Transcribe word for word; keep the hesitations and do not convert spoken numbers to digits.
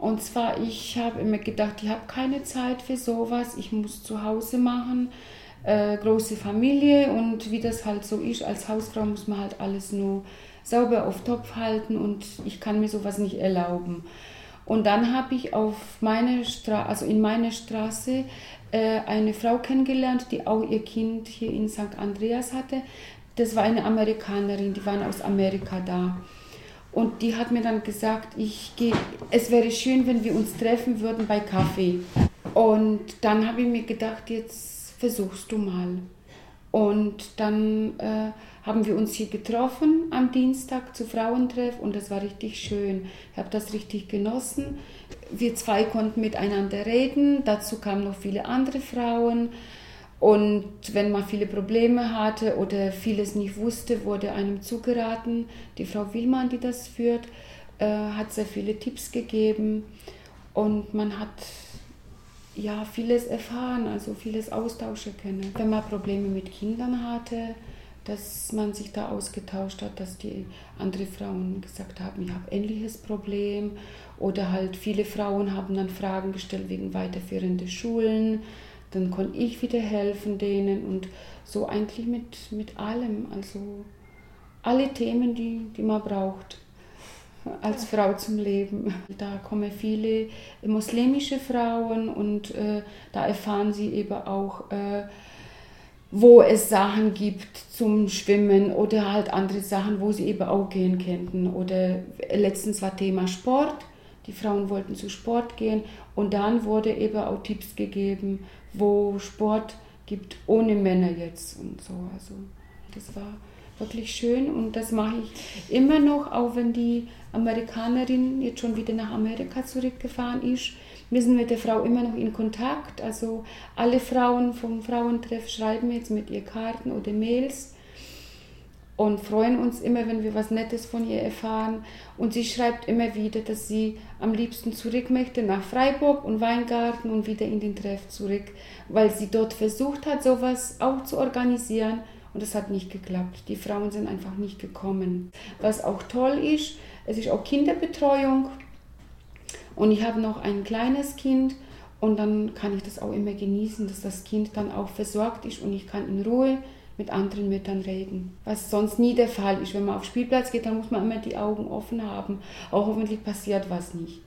Und zwar, ich habe immer gedacht, ich habe keine Zeit für sowas, ich muss zu Hause machen, äh, große Familie und wie das halt so ist, als Hausfrau muss man halt alles nur sauber auf Topf halten und ich kann mir sowas nicht erlauben. Und dann habe ich auf meine Stra- also in meiner Straße äh, eine Frau kennengelernt, die auch ihr Kind hier in Sankt Andreas hatte. Das war eine Amerikanerin, die waren aus Amerika da. Und die hat mir dann gesagt, ich geh, es wäre schön, wenn wir uns treffen würden bei Kaffee. Und dann habe ich mir gedacht, jetzt versuchst du mal. Und dann äh, haben wir uns hier getroffen am Dienstag zu Frauentreff und das war richtig schön. Ich habe das richtig genossen. Wir zwei konnten miteinander reden, dazu kamen noch viele andere Frauen. Und wenn man viele Probleme hatte oder vieles nicht wusste, wurde einem zugeraten. Die Frau Willmann, die das führt, äh, hat sehr viele Tipps gegeben und man hat ja vieles erfahren, also vieles austauschen können. Wenn man Probleme mit Kindern hatte, dass man sich da ausgetauscht hat, dass die andere Frauen gesagt haben, ich habe ähnliches Problem. Oder halt viele Frauen haben dann Fragen gestellt wegen weiterführender Schulen. Dann konnte ich wieder helfen denen und so eigentlich mit, mit allem, also alle Themen, die, die man braucht als Frau zum Leben. Da kommen viele muslimische Frauen und äh, da erfahren sie eben auch, äh, wo es Sachen gibt zum Schwimmen oder halt andere Sachen, wo sie eben auch gehen könnten. Oder letztens war Thema Sport, die Frauen wollten zu Sport gehen und dann wurde eben auch Tipps gegeben, wo Sport gibt ohne Männer jetzt und so. Also das war wirklich schön und das mache ich immer noch, auch wenn die Amerikanerin jetzt schon wieder nach Amerika zurückgefahren ist. Wir sind mit der Frau immer noch in Kontakt, also alle Frauen vom Frauentreff schreiben jetzt mit ihr Karten oder Mails und freuen uns immer, wenn wir was Nettes von ihr erfahren. Und sie schreibt immer wieder, dass sie am liebsten zurück möchte nach Freiburg und Weingarten und wieder in den Treff zurück, weil sie dort versucht hat, sowas auch zu organisieren und es hat nicht geklappt. Die Frauen sind einfach nicht gekommen. Was auch toll ist, es ist auch Kinderbetreuung und ich habe noch ein kleines Kind und dann kann ich das auch immer genießen, dass das Kind dann auch versorgt ist und ich kann in Ruhe mit anderen Müttern reden. Was sonst nie der Fall ist. Wenn man auf den Spielplatz geht, dann muss man immer die Augen offen haben. Auch hoffentlich passiert was nicht.